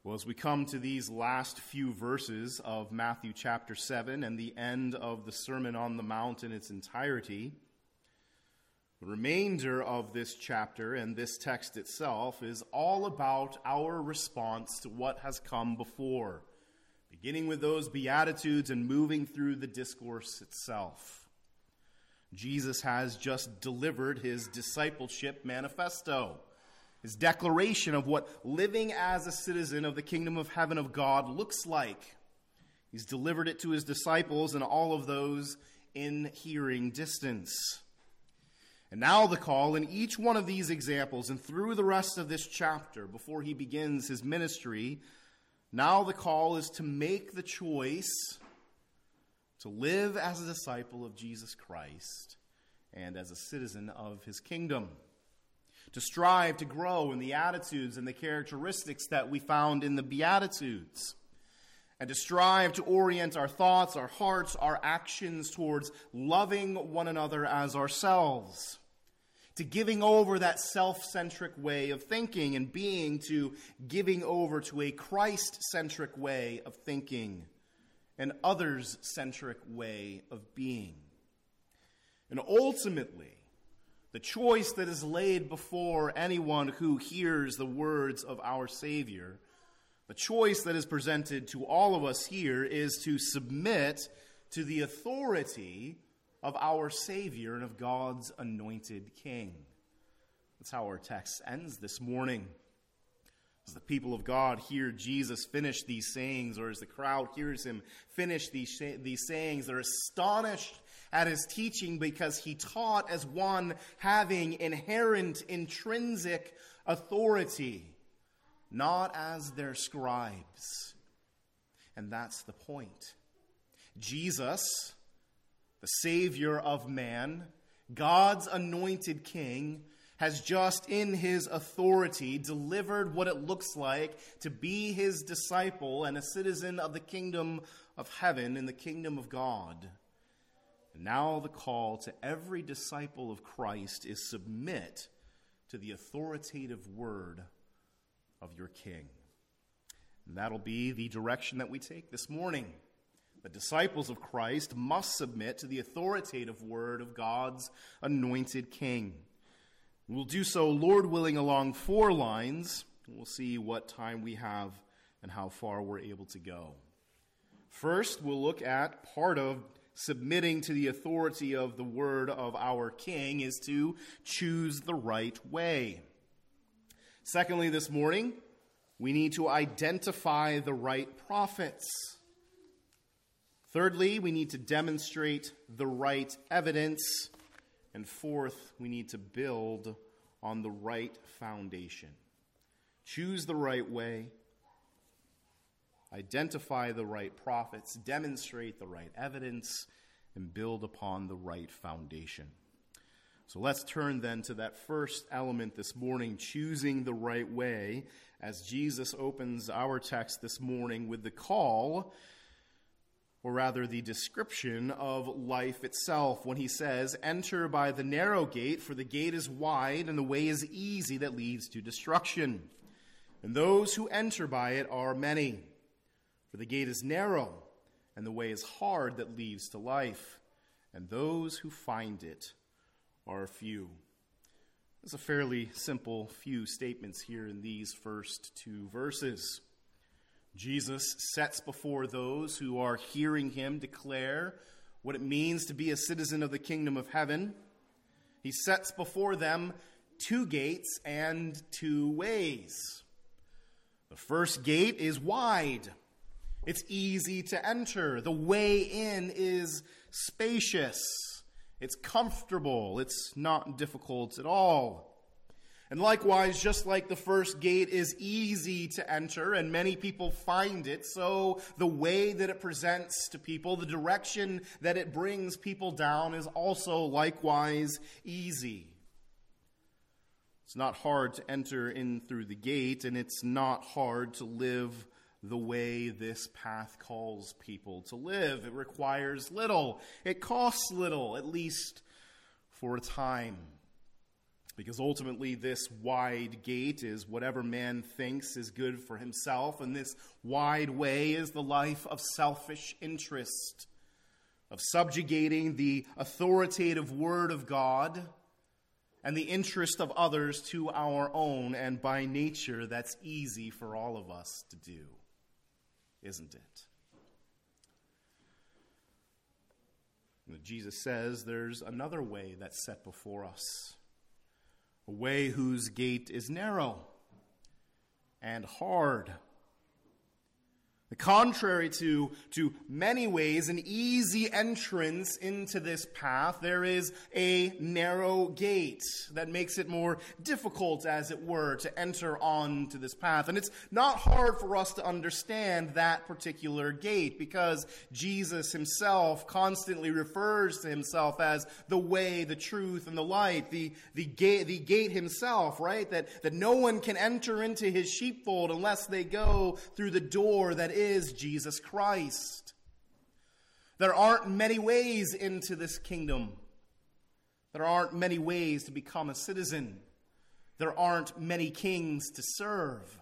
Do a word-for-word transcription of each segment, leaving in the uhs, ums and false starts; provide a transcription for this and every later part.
Well, as we come to these last few verses of Matthew chapter seven and the end of the Sermon on the Mount in its entirety, the remainder of this chapter and this text itself is all about our response to what has come before, beginning with those Beatitudes and moving through the discourse itself. Jesus has just delivered his discipleship manifesto, his declaration of what living as a citizen of the kingdom of heaven of God looks like. He's delivered it to his disciples and all of those in hearing distance. And now the call in each one of these examples and through the rest of this chapter before he begins his ministry, now the call is to make the choice to live as a disciple of Jesus Christ and as a citizen of his kingdom. To strive to grow in the attitudes and the characteristics that we found in the Beatitudes. And to strive to orient our thoughts, our hearts, our actions towards loving one another as ourselves. To giving over that self-centric way of thinking and being, to giving over to a Christ-centric way of thinking, an others-centric way of being. And ultimately, the choice that is laid before anyone who hears the words of our Savior, the choice that is presented to all of us here is to submit to the authority of our Savior and of God's anointed King. That's how our text ends this morning. As the people of God hear Jesus finish these sayings, or as the crowd hears him finish these, these sayings, they're astonished at his teaching because he taught as one having inherent, intrinsic authority, not as their scribes. And that's the point. Jesus, the Savior of man, God's anointed King, has just in his authority delivered what it looks like to be his disciple and a citizen of the kingdom of heaven and the kingdom of God. And now the call to every disciple of Christ is submit to the authoritative word of your King. And that'll be the direction that we take this morning. The disciples of Christ must submit to the authoritative word of God's anointed King. We'll do so, Lord willing, along four lines. We'll see what time we have and how far we're able to go. First, we'll look at part of submitting to the authority of the word of our King is to choose the right way. Secondly, this morning, we need to identify the right prophets. Thirdly, we need to demonstrate the right evidence. And fourth, we need to build on the right foundation. Choose the right way, identify the right prophets, demonstrate the right evidence, and build upon the right foundation. So let's turn then to that first element this morning, choosing the right way, as Jesus opens our text this morning with the call, or rather the description of life itself, when he says, "Enter by the narrow gate, for the gate is wide and the way is easy that leads to destruction. And those who enter by it are many. For the gate is narrow and the way is hard that leads to life, and those who find it are few." There's a fairly simple few statements here in these first two verses. Jesus sets before those who are hearing him declare what it means to be a citizen of the kingdom of heaven. He sets before them two gates and two ways. The first gate is wide. It's easy to enter. The way in is spacious. It's comfortable. It's not difficult at all. And likewise, just like the first gate is easy to enter and many people find it, so the way that it presents to people, the direction that it brings people down is also likewise easy. It's not hard to enter in through the gate, and it's not hard to live the way this path calls people to live. It requires little. It costs little, at least for a time. Because ultimately this wide gate is whatever man thinks is good for himself, and this wide way is the life of selfish interest, of subjugating the authoritative word of God and the interest of others to our own, and by nature that's easy for all of us to do, isn't it? Jesus says there's another way that's set before us, a way whose gate is narrow and hard. The contrary to, to many ways, an easy entrance into this path, there is a narrow gate that makes it more difficult, as it were, to enter onto this path. And it's not hard for us to understand that particular gate, because Jesus himself constantly refers to himself as the way, the truth, and the light. The, the, gate, the gate himself, right? That, that no one can enter into his sheepfold unless they go through the door that is is Jesus Christ. There aren't many ways into this kingdom. There aren't many ways to become a citizen. There aren't many kings to serve.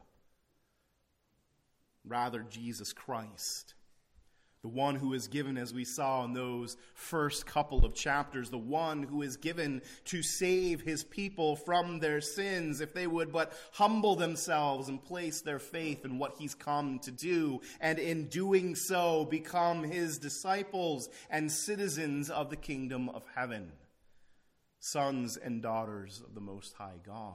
Rather, Jesus Christ, the one who is given, as we saw in those first couple of chapters, the one who is given to save his people from their sins if they would but humble themselves and place their faith in what he's come to do, and in doing so become his disciples and citizens of the kingdom of heaven, sons and daughters of the Most High God.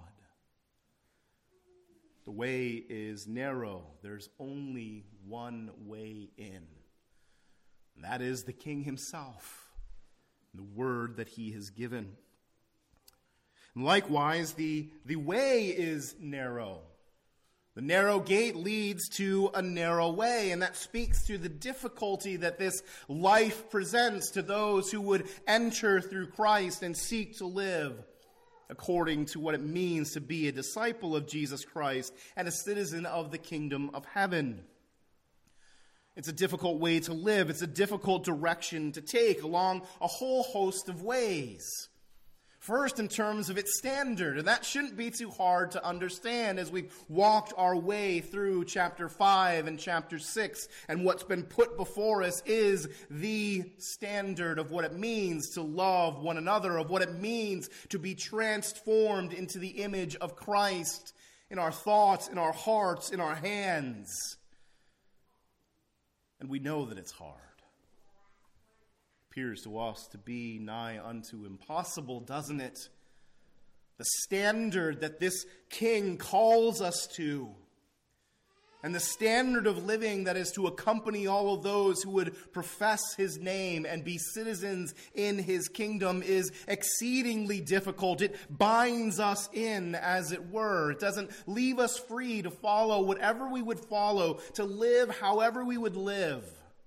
The way is narrow. There's only one way in. And that is the King himself, the word that he has given. And likewise, the, the way is narrow. The narrow gate leads to a narrow way, and that speaks to the difficulty that this life presents to those who would enter through Christ and seek to live according to what it means to be a disciple of Jesus Christ and a citizen of the kingdom of heaven. It's a difficult way to live. It's a difficult direction to take along a whole host of ways. First, in terms of its standard, and that shouldn't be too hard to understand as we've walked our way through chapter five and chapter six, and what's been put before us is the standard of what it means to love one another, of what it means to be transformed into the image of Christ in our thoughts, in our hearts, in our hands. And we know that it's hard. It appears to us to be nigh unto impossible, doesn't it? The standard that this king calls us to, and the standard of living that is to accompany all of those who would profess his name and be citizens in his kingdom, is exceedingly difficult. It binds us in, as it were. It doesn't leave us free to follow whatever we would follow, to live however we would live,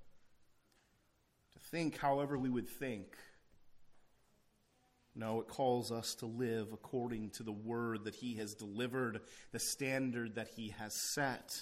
to think however we would think. No, it calls us to live according to the word that he has delivered, the standard that he has set.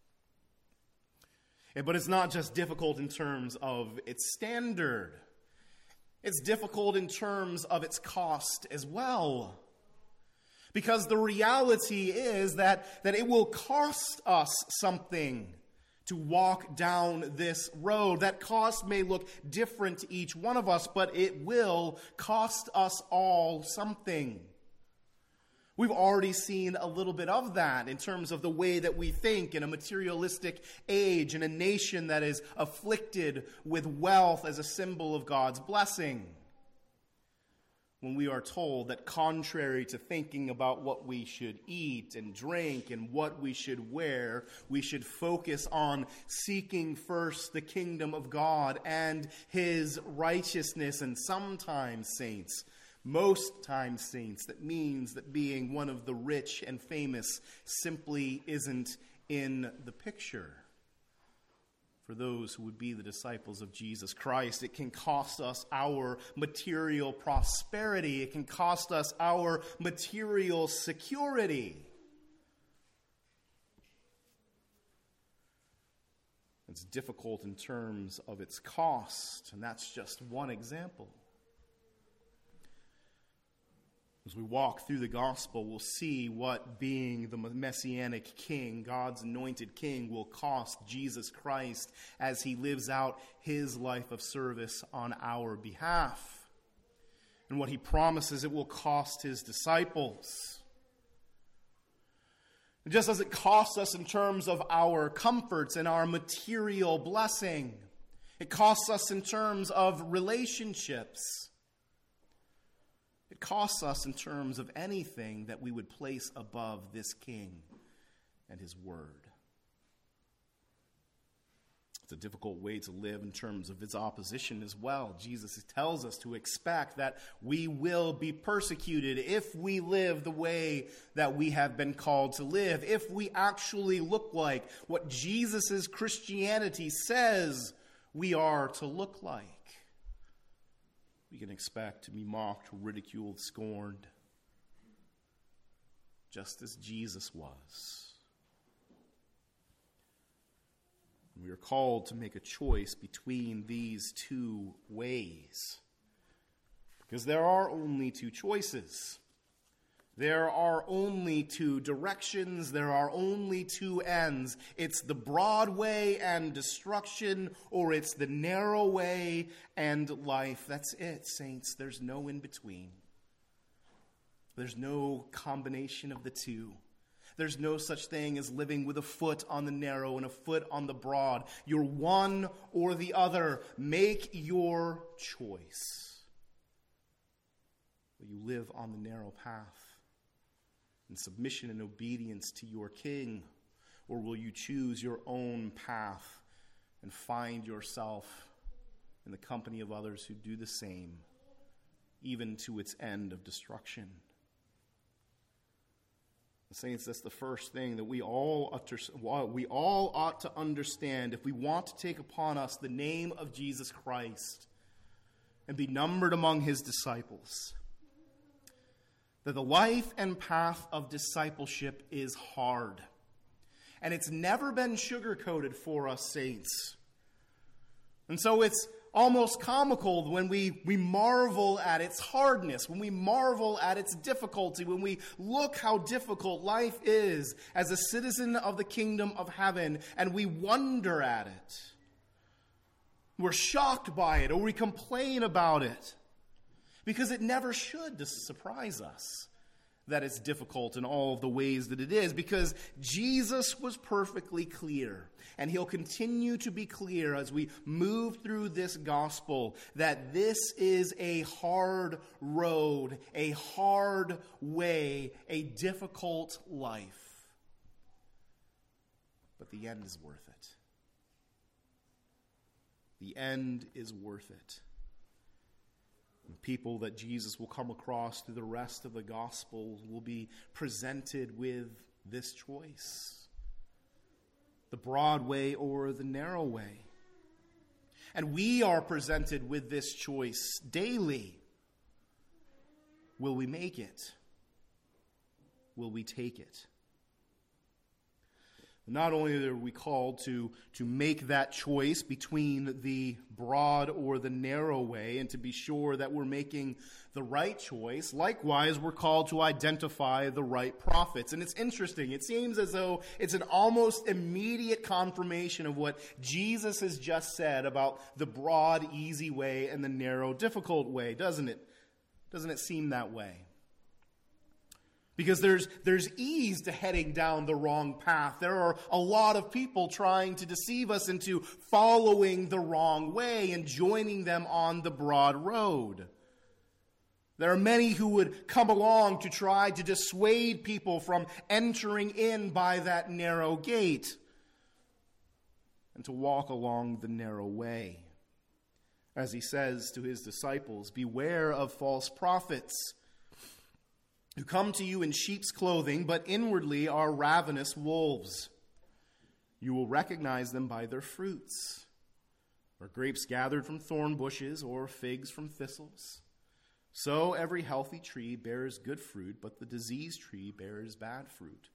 But it's not just difficult in terms of its standard. It's difficult in terms of its cost as well. Because the reality is that, that it will cost us something to walk down this road. That cost may look different to each one of us, but it will cost us all something. We've already seen a little bit of that in terms of the way that we think in a materialistic age, in a nation that is afflicted with wealth as a symbol of God's blessing. When we are told that contrary to thinking about what we should eat and drink and what we should wear, we should focus on seeking first the kingdom of God and his righteousness. And sometimes, saints, most times, saints, that means that being one of the rich and famous simply isn't in the picture. For those who would be the disciples of Jesus Christ, it can cost us our material prosperity. It can cost us our material security. It's difficult in terms of its cost, and that's just one example. As we walk through the gospel, we'll see what being the Messianic King, God's anointed King, will cost Jesus Christ as he lives out his life of service on our behalf. And what he promises it will cost his disciples. Just as it costs us in terms of our comforts and our material blessing, it costs us in terms of relationships. It costs us in terms of anything that we would place above this King and his word. It's a difficult way to live in terms of its opposition as well. Jesus tells us to expect that we will be persecuted if we live the way that we have been called to live, if we actually look like what Jesus' Christianity says we are to look like. We can expect to be mocked, ridiculed, scorned, just as Jesus was. We are called to make a choice between these two ways. Because there are only two choices. There are only two directions. There are only two ends. It's the broad way and destruction, or it's the narrow way and life. That's it, saints. There's no in between. There's no combination of the two. There's no such thing as living with a foot on the narrow and a foot on the broad. You're one or the other. Make your choice. Will you live on the narrow path in submission and obedience to your King? Or will you choose your own path and find yourself in the company of others who do the same, even to its end of destruction? Saints, that's the first thing that we all utter, we all ought to understand if we want to take upon us the name of Jesus Christ and be numbered among his disciples. That the life and path of discipleship is hard. And it's never been sugar-coated for us, saints. And so it's almost comical when we, we marvel at its hardness, when we marvel at its difficulty, when we look how difficult life is as a citizen of the kingdom of heaven, and we wonder at it. We're shocked by it, or we complain about it, because it never should surprise us that it's difficult in all of the ways that it is, because Jesus was perfectly clear, and he'll continue to be clear as we move through this gospel, that this is a hard road, a hard way, a difficult life. But the end is worth it. The end is worth it. The people that Jesus will come across through the rest of the gospel will be presented with this choice: the broad way or the narrow way. And we are presented with this choice daily. Will we make it? Will we take it? Not only are we called to, to make that choice between the broad or the narrow way and to be sure that we're making the right choice, likewise we're called to identify the right prophets. And it's interesting. It seems as though it's an almost immediate confirmation of what Jesus has just said about the broad, easy way and the narrow, difficult way, doesn't it? Doesn't it seem that way? Because there's there's ease to heading down the wrong path. There are a lot of people trying to deceive us into following the wrong way and joining them on the broad road. There are many who would come along to try to dissuade people from entering in by that narrow gate and to walk along the narrow way. As he says to his disciples, beware of false prophets who come to you in sheep's clothing, but inwardly are ravenous wolves. You will recognize them by their fruits. Are grapes gathered from thorn bushes, or figs from thistles? So every healthy tree bears good fruit, but the diseased tree bears bad fruit.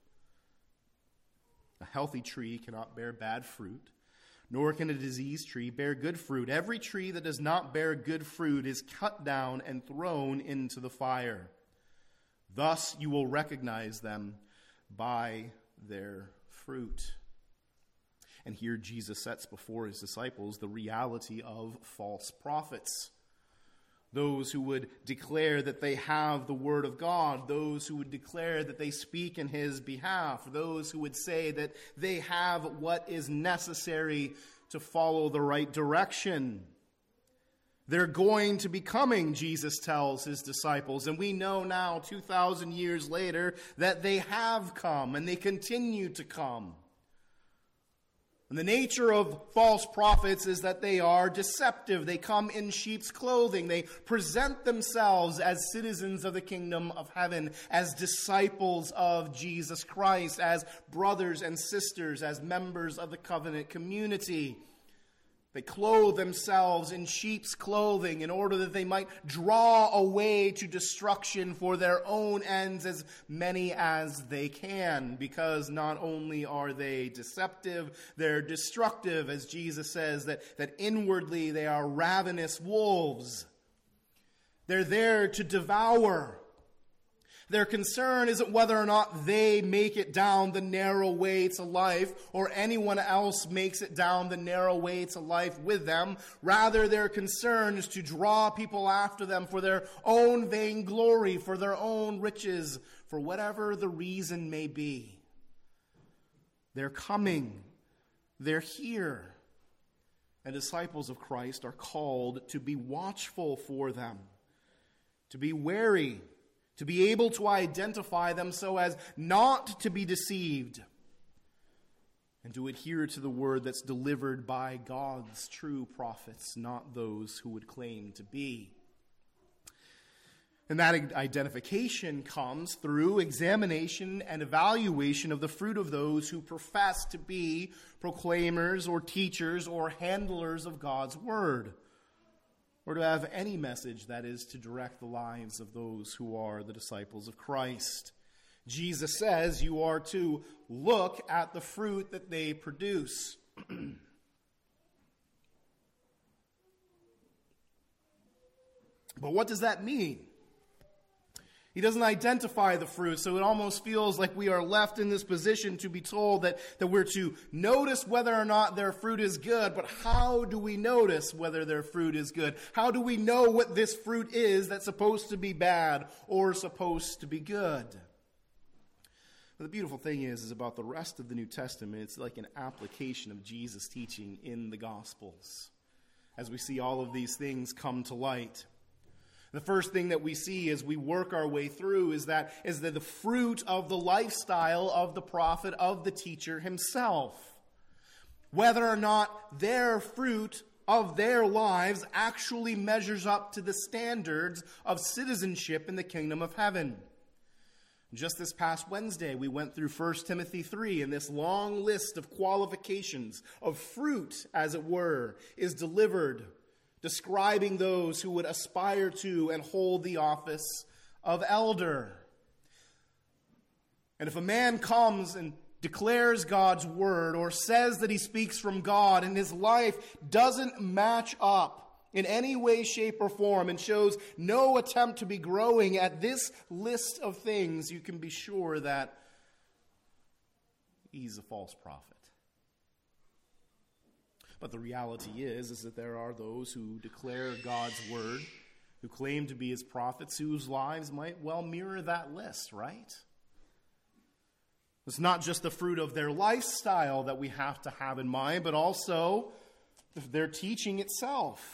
A healthy tree cannot bear bad fruit, nor can a diseased tree bear good fruit. Every tree that does not bear good fruit is cut down and thrown into the fire. Thus you will recognize them by their fruit. And here Jesus sets before his disciples the reality of false prophets. Those who would declare that they have the word of God, those who would declare that they speak in his behalf, those who would say that they have what is necessary to follow the right direction. They're going to be coming, Jesus tells his disciples, and we know now, two thousand years later, that they have come and they continue to come. And the nature of false prophets is that they are deceptive. They come in sheep's clothing. They present themselves as citizens of the kingdom of heaven, as disciples of Jesus Christ, as brothers and sisters, as members of the covenant community. They clothe themselves in sheep's clothing in order that they might draw away to destruction for their own ends as many as they can. Because not only are they deceptive, they're destructive, as Jesus says, that, that inwardly they are ravenous wolves. They're there to devour. Their concern isn't whether or not they make it down the narrow way to life or anyone else makes it down the narrow way to life with them. Rather, their concern is to draw people after them for their own vainglory, for their own riches, for whatever the reason may be. They're coming. They're here. And disciples of Christ are called to be watchful for them, to be wary, to be able to identify them so as not to be deceived, and to adhere to the word that's delivered by God's true prophets, not those who would claim to be. And that identification comes through examination and evaluation of the fruit of those who profess to be proclaimers or teachers or handlers of God's word, or to have any message that is to direct the lives of those who are the disciples of Christ. Jesus says you are to look at the fruit that they produce. But what does that mean? He doesn't identify the fruit, so it almost feels like we are left in this position to be told that, that we're to notice whether or not their fruit is good. But how do we notice whether their fruit is good? How do we know what this fruit is that's supposed to be bad or supposed to be good? But the beautiful thing is, is about the rest of the New Testament, it's like an application of Jesus' teaching in the Gospels. As we see all of these things come to light. The first thing that we see as we work our way through is that is that the fruit of the lifestyle of the prophet, of the teacher himself. Whether or not their fruit of their lives actually measures up to the standards of citizenship in the kingdom of heaven. Just this past Wednesday, we went through First Timothy three, and this long list of qualifications, of fruit, as it were, is delivered, describing those who would aspire to and hold the office of elder. And if a man comes and declares God's word or says that he speaks from God and his life doesn't match up in any way, shape, or form and shows no attempt to be growing at this list of things, you can be sure that he's a false prophet. But the reality is, is that there are those who declare God's word, who claim to be his prophets, whose lives might well mirror that list, right? It's not just the fruit of their lifestyle that we have to have in mind, but also their teaching itself.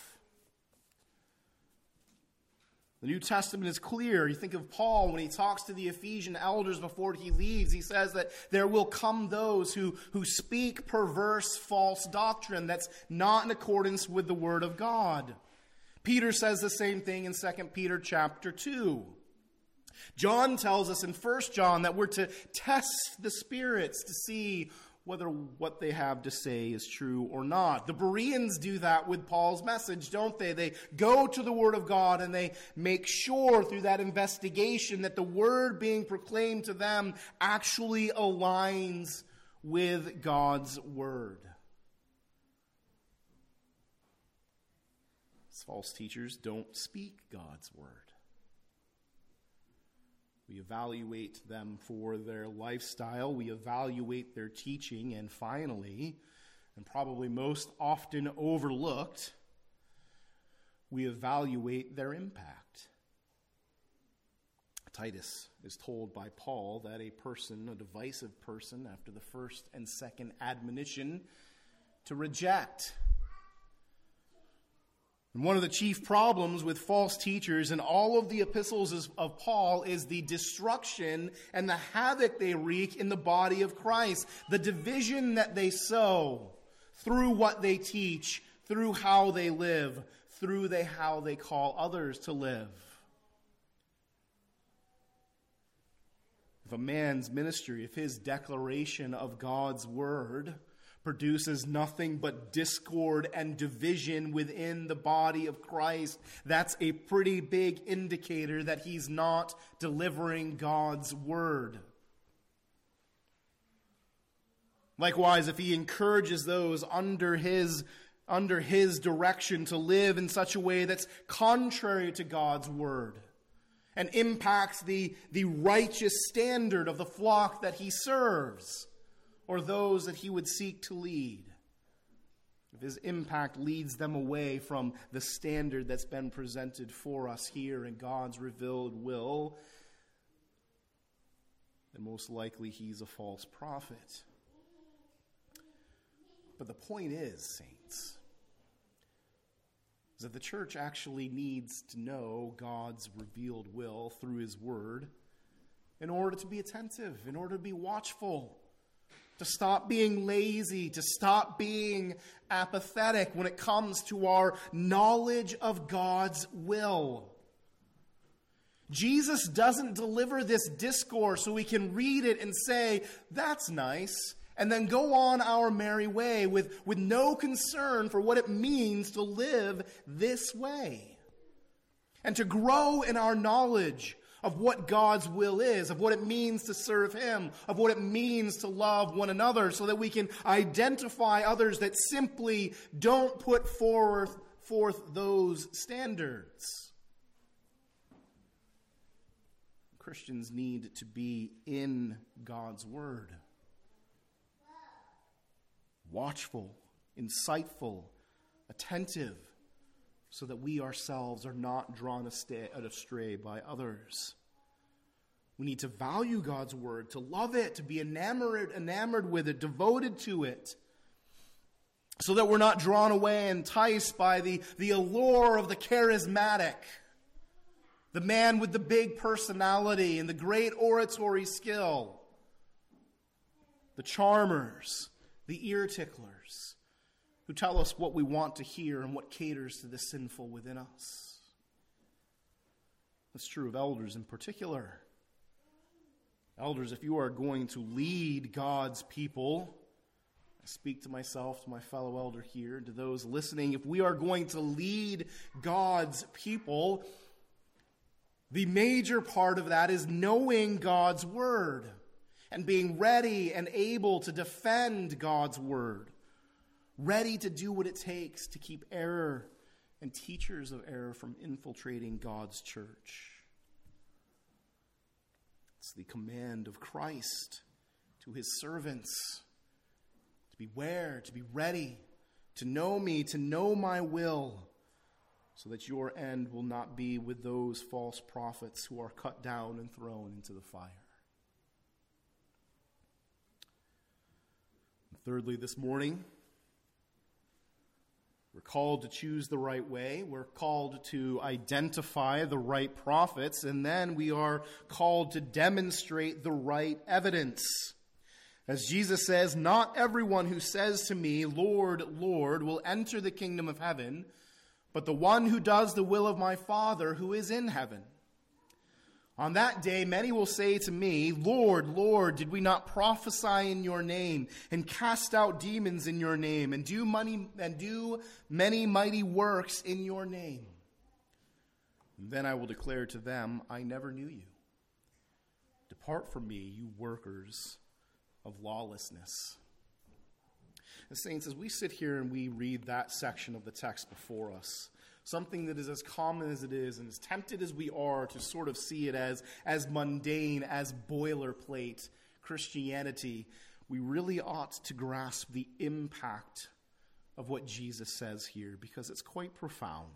The New Testament is clear. You think of Paul when he talks to the Ephesian elders before he leaves. He says that there will come those who, who speak perverse false doctrine that's not in accordance with the word of God. Peter says the same thing in Second Peter chapter two. John tells us in First John that we're to test the spirits to see whether what they have to say is true or not. The Bereans do that with Paul's message, don't they? They go to the Word of God and they make sure through that investigation that the Word being proclaimed to them actually aligns with God's Word. False teachers don't speak God's Word. We evaluate them for their lifestyle. We evaluate their teaching. And finally, and probably most often overlooked, we evaluate their impact. Titus is told by Paul that a person, a divisive person, after the first and second admonition, to reject. And one of the chief problems with false teachers in all of the epistles of Paul is the destruction and the havoc they wreak in the body of Christ, the division that they sow through what they teach, through how they live, through they, how they call others to live. If a man's ministry, if his declaration of God's word produces nothing but discord and division within the body of Christ, that's a pretty big indicator that he's not delivering God's word. Likewise, if he encourages those under his, under his direction to live in such a way that's contrary to God's word and impacts the, the righteous standard of the flock that he serves, or those that he would seek to lead, if his impact leads them away from the standard that's been presented for us here in God's revealed will, then most likely he's a false prophet. But the point is, saints, is that the church actually needs to know God's revealed will through his word in order to be attentive, in order to be watchful, to stop being lazy, to stop being apathetic when it comes to our knowledge of God's will. Jesus doesn't deliver this discourse so we can read it and say, that's nice, and then go on our merry way with, with no concern for what it means to live this way. And to grow in our knowledge of what God's will is, of what it means to serve him, of what it means to love one another, so that we can identify others that simply don't put forth, forth those standards. Christians need to be in God's word. Watchful, insightful, attentive, so that we ourselves are not drawn astray by others. We need to value God's word, to love it, to be enamored, enamored with it, devoted to it, so that we're not drawn away, enticed by the, the allure of the charismatic, the man with the big personality and the great oratory skill, the charmers, the ear ticklers, who tell us what we want to hear and what caters to the sinful within us. That's true of elders in particular. Elders, if you are going to lead God's people, I speak to myself, to my fellow elder here, to those listening, if we are going to lead God's people, the major part of that is knowing God's word and being ready and able to defend God's word. Ready to do what it takes to keep error and teachers of error from infiltrating God's church. It's the command of Christ to his servants to beware, to be ready, to know me, to know my will, so that your end will not be with those false prophets who are cut down and thrown into the fire. And thirdly, this morning, we're called to choose the right way. We're called to identify the right prophets. And then we are called to demonstrate the right evidence. As Jesus says, not everyone who says to me, Lord, Lord, will enter the kingdom of heaven, but the one who does the will of my Father who is in heaven. On that day, many will say to me, Lord, Lord, did we not prophesy in your name and cast out demons in your name and do many, and do many mighty works in your name? And then I will declare to them, I never knew you. Depart from me, you workers of lawlessness. And saints, as we sit here and we read that section of the text before us, something that is as common as it is, and as tempted as we are to sort of see it as, as mundane, as boilerplate Christianity, we really ought to grasp the impact of what Jesus says here, because it's quite profound.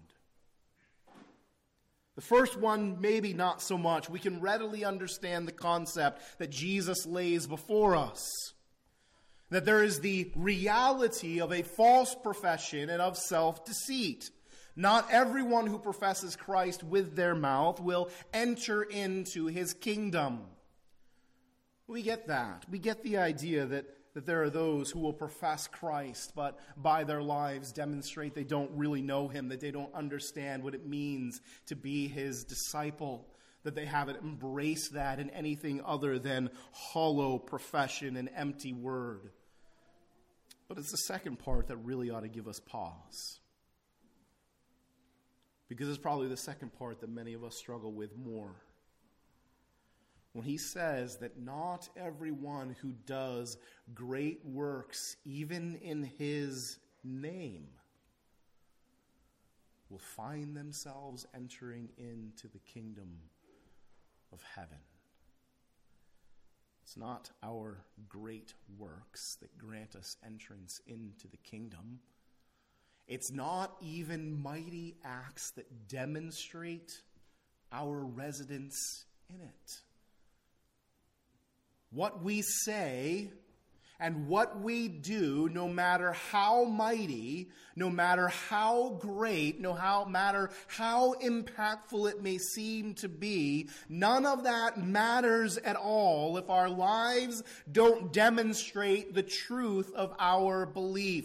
The first one, maybe not so much. We can readily understand the concept that Jesus lays before us. That there is the reality of a false profession and of self-deceit. Not everyone who professes Christ with their mouth will enter into his kingdom. We get that. We get the idea that, that there are those who will profess Christ, but by their lives demonstrate they don't really know him, that they don't understand what it means to be his disciple, that they haven't embraced that in anything other than hollow profession and empty word. But it's the second part that really ought to give us pause. Because it's probably the second part that many of us struggle with more. When he says that not everyone who does great works, even in his name, will find themselves entering into the kingdom of heaven. It's not our great works that grant us entrance into the kingdom. It's not even mighty acts that demonstrate our residence in it. What we say and what we do, no matter how mighty, no matter how great, no how, matter how impactful it may seem to be, none of that matters at all if our lives don't demonstrate the truth of our belief.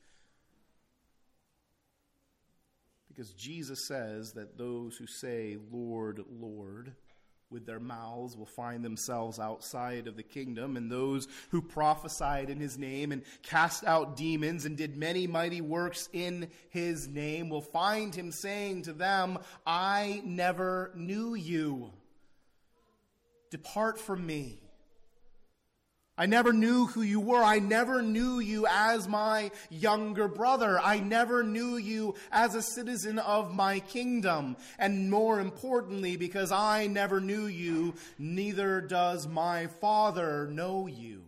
Because Jesus says that those who say, Lord, Lord, with their mouths will find themselves outside of the kingdom, and those who prophesied in his name and cast out demons and did many mighty works in his name will find him saying to them, I never knew you. Depart from me. I never knew who you were. I never knew you as my younger brother. I never knew you as a citizen of my kingdom. And more importantly, because I never knew you, neither does my Father know you.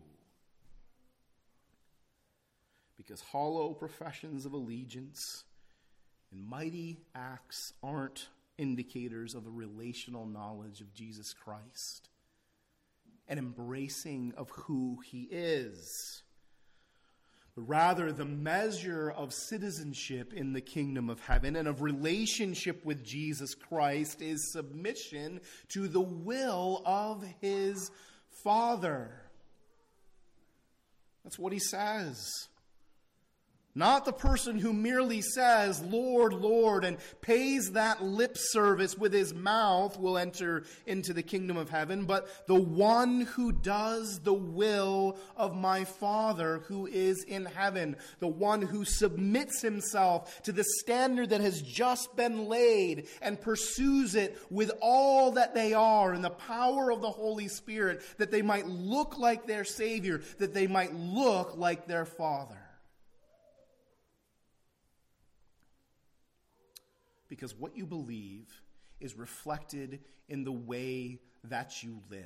Because hollow professions of allegiance and mighty acts aren't indicators of a relational knowledge of Jesus Christ, an embracing of who he is. But rather, the measure of citizenship in the kingdom of heaven and of relationship with Jesus Christ is submission to the will of his Father. That's what he says. Not the person who merely says, Lord, Lord, and pays that lip service with his mouth will enter into the kingdom of heaven, but the one who does the will of my Father who is in heaven, the one who submits himself to the standard that has just been laid and pursues it with all that they are in the power of the Holy Spirit, that they might look like their Savior, that they might look like their Father. Because what you believe is reflected in the way that you live.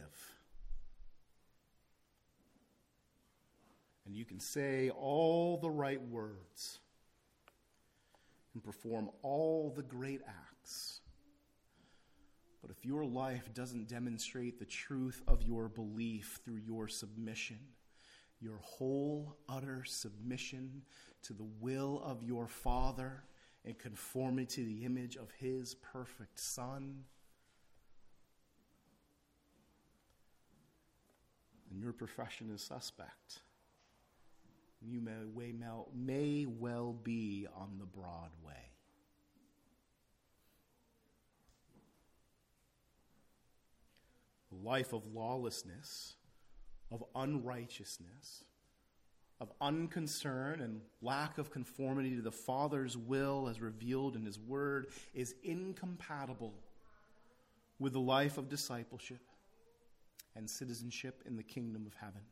And you can say all the right words and perform all the great acts. But if your life doesn't demonstrate the truth of your belief through your submission, your whole, utter submission to the will of your Father, and conformity to the image of his perfect Son, and your profession is suspect. You may, may well be on the broad way. A life of lawlessness, of unrighteousness, of unconcern and lack of conformity to the Father's will as revealed in his word is incompatible with the life of discipleship and citizenship in the kingdom of heaven.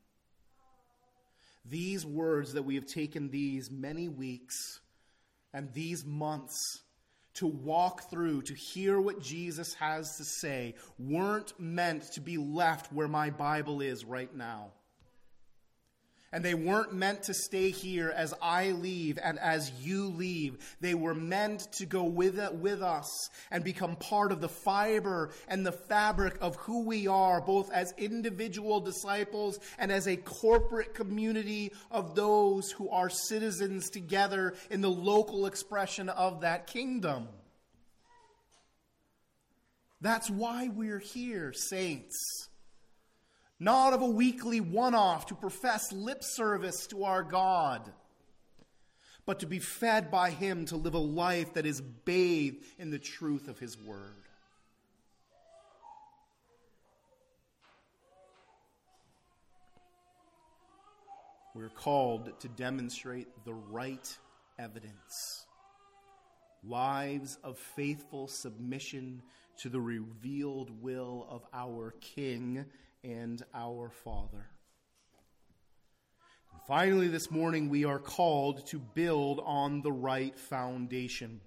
These words that we have taken these many weeks and these months to walk through, to hear what Jesus has to say, weren't meant to be left where my Bible is right now. And they weren't meant to stay here as I leave and as you leave. They were meant to go with, with us and become part of the fiber and the fabric of who we are, both as individual disciples and as a corporate community of those who are citizens together in the local expression of that kingdom. That's why we're here, saints. Not of a weekly one-off to profess lip service to our God, but to be fed by Him, to live a life that is bathed in the truth of His Word. We're called to demonstrate the right evidence. Lives of faithful submission to the revealed will of our King and our Father. And finally, this morning, we are called to build on the right foundation.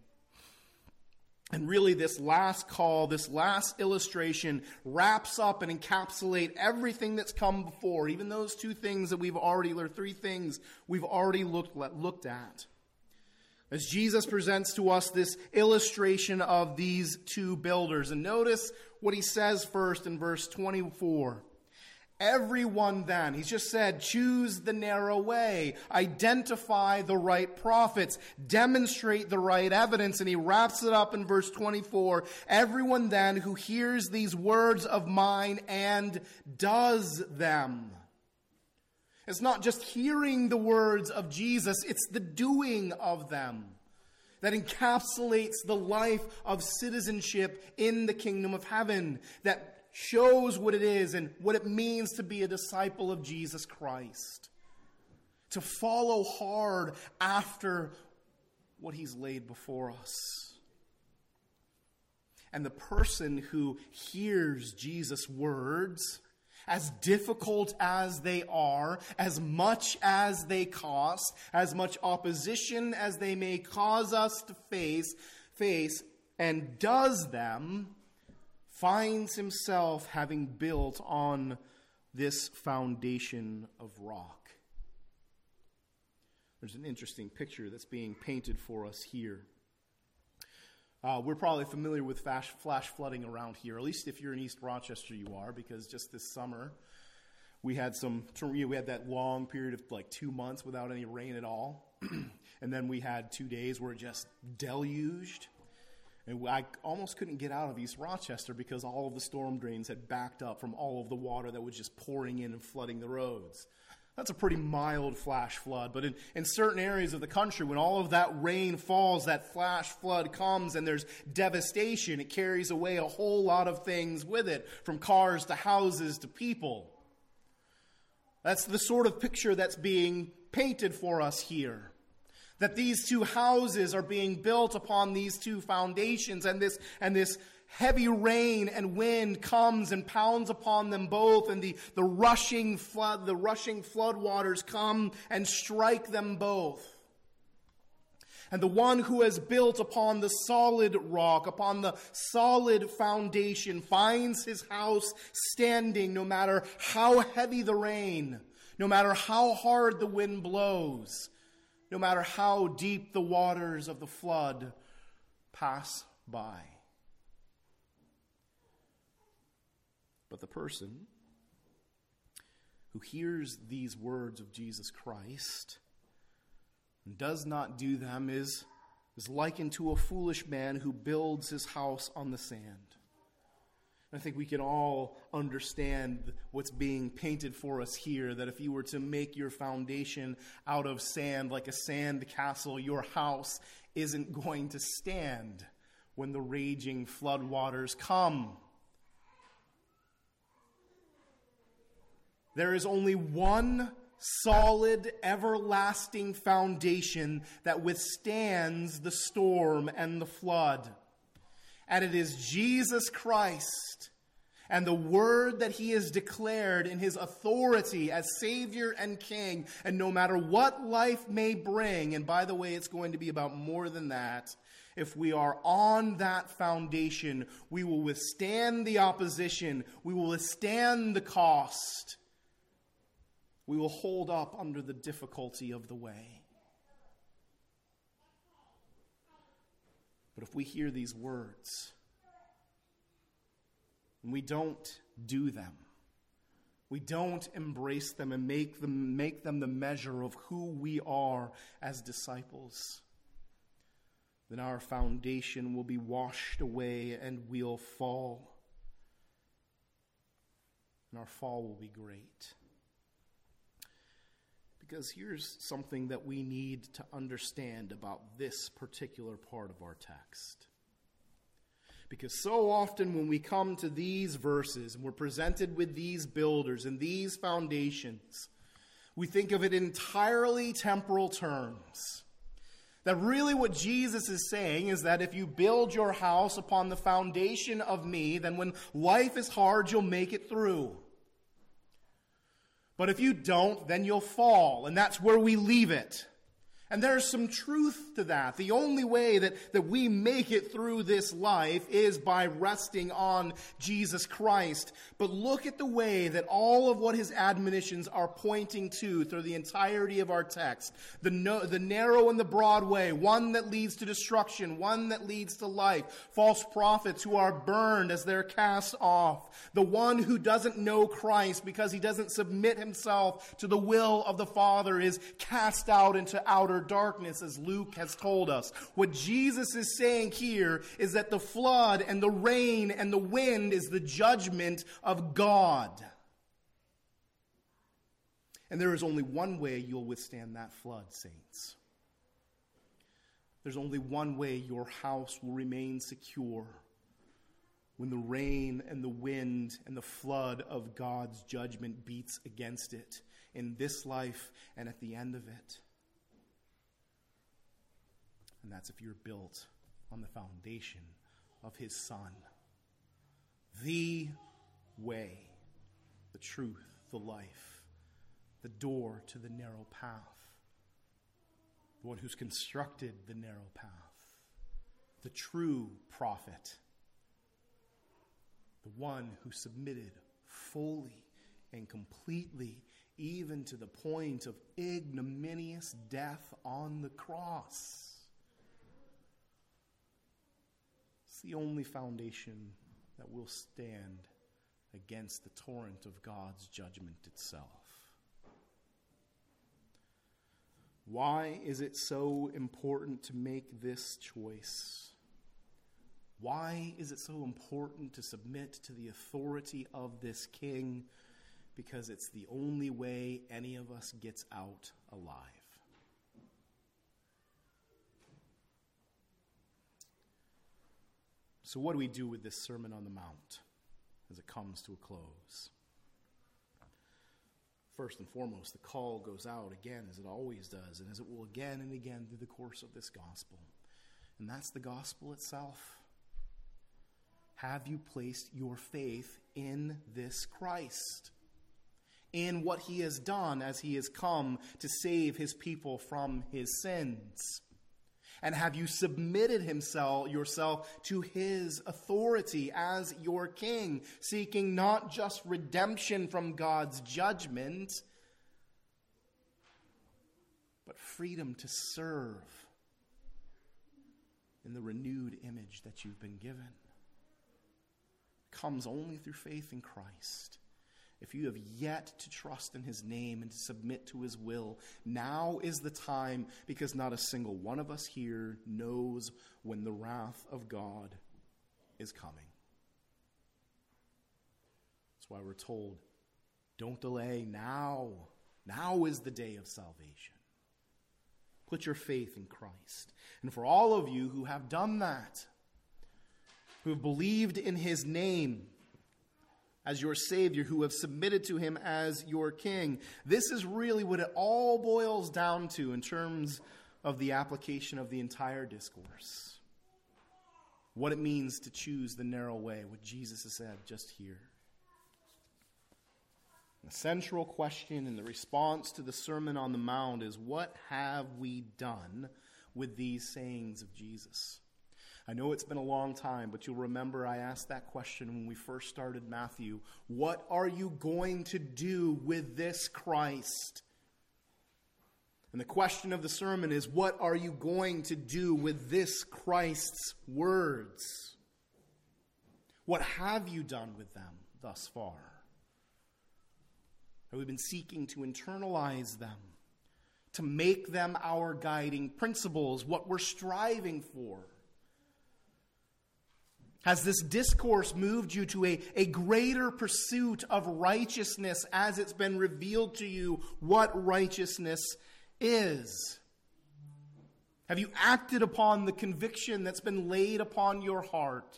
And really, this last call, this last illustration wraps up and encapsulates everything that's come before, even those two things that we've already, or three things we've already looked, looked at. As Jesus presents to us this illustration of these two builders. And notice what he says first in verse twenty-four. Everyone then, he's just said, choose the narrow way, identify the right prophets, demonstrate the right evidence. And he wraps it up in verse twenty-four. Everyone then who hears these words of mine and does them. It's not just hearing the words of Jesus, it's the doing of them that encapsulates the life of citizenship in the kingdom of heaven, that shows what it is and what it means to be a disciple of Jesus Christ, to follow hard after what He's laid before us. And the person who hears Jesus' words, as difficult as they are, as much as they cost, as much opposition as they may cause us to face, face, and does them, finds himself having built on this foundation of rock. There's an interesting picture that's being painted for us here. Uh, we're probably familiar with flash, flash flooding around here, at least if you're in East Rochester you are, because just this summer we had some, we had that long period of like two months without any rain at all. And then we had two days where it just deluged. And I almost couldn't get out of East Rochester because all of the storm drains had backed up from all of the water that was just pouring in and flooding the roads. That's a pretty mild flash flood. But in, in certain areas of the country, when all of that rain falls, that flash flood comes and there's devastation. It carries away a whole lot of things with it, from cars to houses to people. That's the sort of picture that's being painted for us here. That these two houses are being built upon these two foundations, and this and this heavy rain and wind comes and pounds upon them both, and the, the rushing flood, the rushing flood waters come and strike them both. And the one who has built upon the solid rock, upon the solid foundation, finds his house standing no matter how heavy the rain, no matter how hard the wind blows, no matter how deep the waters of the flood pass by. But the person who hears these words of Jesus Christ and does not do them is, is likened to a foolish man who builds his house on the sand. I think we can all understand what's being painted for us here, that if you were to make your foundation out of sand like a sand castle, your house isn't going to stand when the raging floodwaters come. There is only one solid, everlasting foundation that withstands the storm and the flood. And it is Jesus Christ and the word that He has declared in His authority as Savior and King. And no matter what life may bring, and by the way, it's going to be about more than that, if we are on that foundation, we will withstand the opposition. We will withstand the cost. We will hold up under the difficulty of the way. But if we hear these words and we don't do them, we don't embrace them and make them, make them the measure of who we are as disciples, then our foundation will be washed away and we'll fall. And our fall will be great. Because here's something that we need to understand about this particular part of our text. Because so often when we come to these verses and we're presented with these builders and these foundations, we think of it in entirely temporal terms. That really what Jesus is saying is that if you build your house upon the foundation of me, then when life is hard, you'll make it through. But if you don't, then you'll fall, and that's where we leave it. And there's some truth to that. The only way that, that we make it through this life is by resting on Jesus Christ. But look at the way that all of what his admonitions are pointing to through the entirety of our text. The, no, the narrow and the broad way, one that leads to destruction, one that leads to life. False prophets who are burned as they're cast off. The one who doesn't know Christ because he doesn't submit himself to the will of the Father is cast out into outer darkness, as Luke has told us. What Jesus is saying here is that the flood and the rain and the wind is the judgment of God. And there is only one way you'll withstand that flood, saints. There's only one way your house will remain secure when the rain and the wind and the flood of God's judgment beats against it in this life and at the end of it. And that's if you're built on the foundation of his Son. The way, the truth, the life, the door to the narrow path. The one who's constructed the narrow path. The true prophet. The one who submitted fully and completely, even to the point of ignominious death on the cross. The only foundation that will stand against the torrent of God's judgment itself. Why is it so important to make this choice? Why is it so important to submit to the authority of this king? Because it's the only way any of us gets out alive. So what do we do with this Sermon on the Mount as it comes to a close? First and foremost, the call goes out again, as it always does, and as it will again and again through the course of this gospel. And that's the gospel itself. Have you placed your faith in this Christ? In what he has done as he has come to save his people from his sins? And have you submitted himself, yourself to his authority as your king, seeking not just redemption from God's judgment, but freedom to serve in the renewed image that you've been given? It comes only through faith in Christ. If you have yet to trust in his name and to submit to his will, now is the time, because not a single one of us here knows when the wrath of God is coming. That's why we're told, don't delay now. Now is the day of salvation. Put your faith in Christ. And for all of you who have done that, who have believed in his name as your Savior, who have submitted to him as your King. This is really what it all boils down to in terms of the application of the entire discourse. What it means to choose the narrow way, what Jesus has said just here. The central question in the response to the Sermon on the Mount is, what have we done with these sayings of Jesus? I know it's been a long time, but you'll remember I asked that question when we first started Matthew. What are you going to do with this Christ? And the question of the sermon is, what are you going to do with this Christ's words? What have you done with them thus far? Have we been seeking to internalize them, to make them our guiding principles, what we're striving for? Has this discourse moved you to a, a greater pursuit of righteousness as it's been revealed to you what righteousness is? Have you acted upon the conviction that's been laid upon your heart?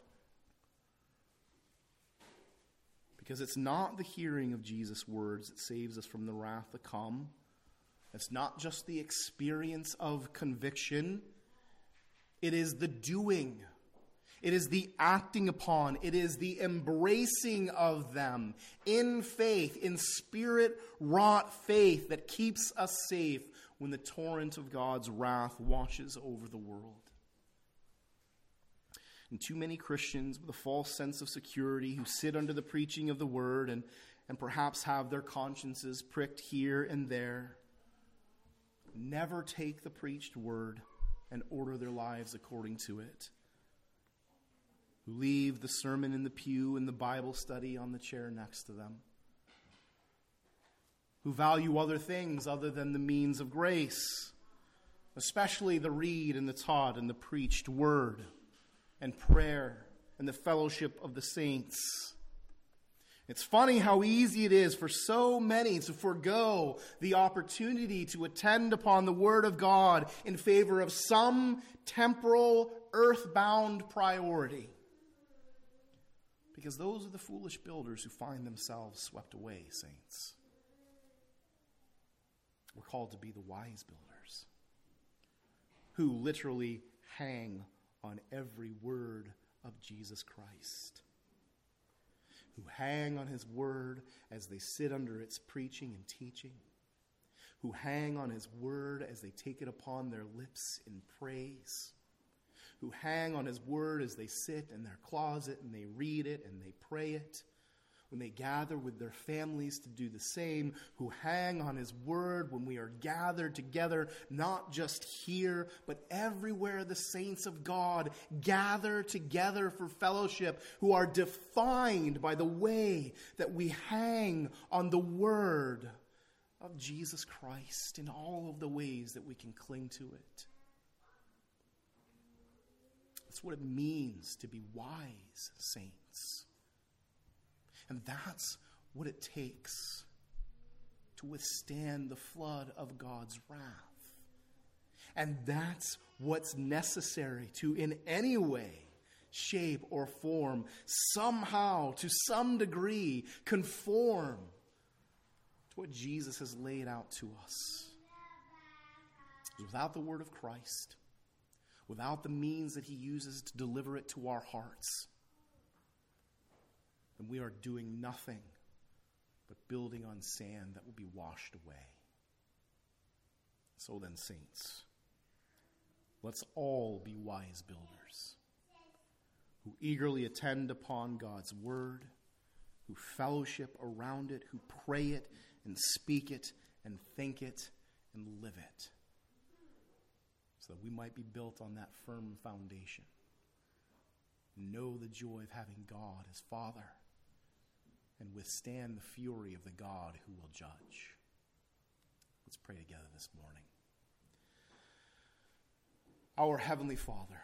Because it's not the hearing of Jesus' words that saves us from the wrath to come. It's not just the experience of conviction. It is the doing. It is the acting upon. It is the embracing of them in faith, in spirit-wrought faith that keeps us safe when the torrent of God's wrath washes over the world. And too many Christians with a false sense of security who sit under the preaching of the word and, and perhaps have their consciences pricked here and there, never take the preached word and order their lives according to it. Who leave the sermon in the pew and the Bible study on the chair next to them. Who value other things other than the means of grace, especially the read and the taught and the preached word and prayer and the fellowship of the saints. It's funny how easy it is for so many to forego the opportunity to attend upon the Word of God in favor of some temporal, earthbound priority. Because those are the foolish builders who find themselves swept away, saints. We're called to be the wise builders who literally hang on every word of Jesus Christ, who hang on his word as they sit under its preaching and teaching, who hang on his word as they take it upon their lips in praise, who hang on his word as they sit in their closet and they read it and they pray it, when they gather with their families to do the same, who hang on his word when we are gathered together, not just here, but everywhere the saints of God gather together for fellowship, who are defined by the way that we hang on the word of Jesus Christ in all of the ways that we can cling to it. That's what it means to be wise saints. And that's what it takes to withstand the flood of God's wrath. And that's what's necessary to, in any way, shape, or form, somehow, to some degree, conform to what Jesus has laid out to us. Without the word of Christ, without the means that he uses to deliver it to our hearts, and we are doing nothing but building on sand that will be washed away. So then, saints, let's all be wise builders who eagerly attend upon God's word, who fellowship around it, who pray it and speak it and think it and live it, so that we might be built on that firm foundation. Know the joy of having God as Father, and withstand the fury of the God who will judge. Let's pray together this morning. Our Heavenly Father,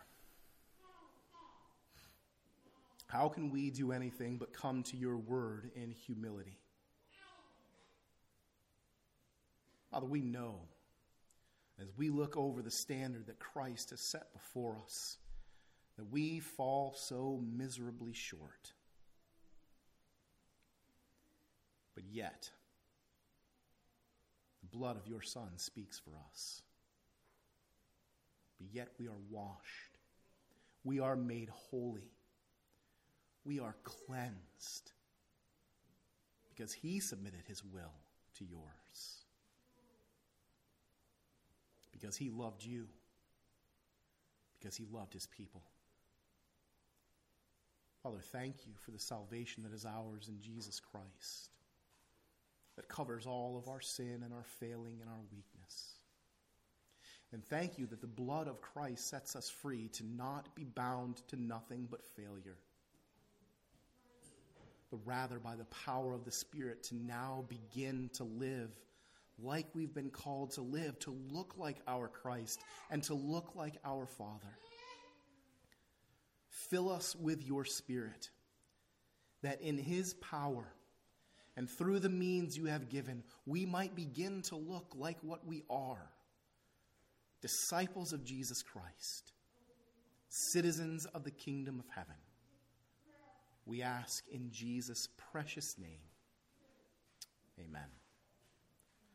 how can we do anything but come to your word in humility? Father, we know as we look over the standard that Christ has set before us that we fall so miserably short. But yet, the blood of your Son speaks for us. But yet we are washed. We are made holy. We are cleansed because he submitted his will to yours. Because he loved you. Because he loved his people. Father, thank you for the salvation that is ours in Jesus Christ, that covers all of our sin and our failing and our weakness. And thank you that the blood of Christ sets us free to not be bound to nothing but failure, but rather by the power of the Spirit to now begin to live like we've been called to live, to look like our Christ and to look like our Father. Fill us with your Spirit, that in his power and through the means you have given, we might begin to look like what we are, disciples of Jesus Christ, citizens of the kingdom of heaven. We ask in Jesus' precious name. Amen.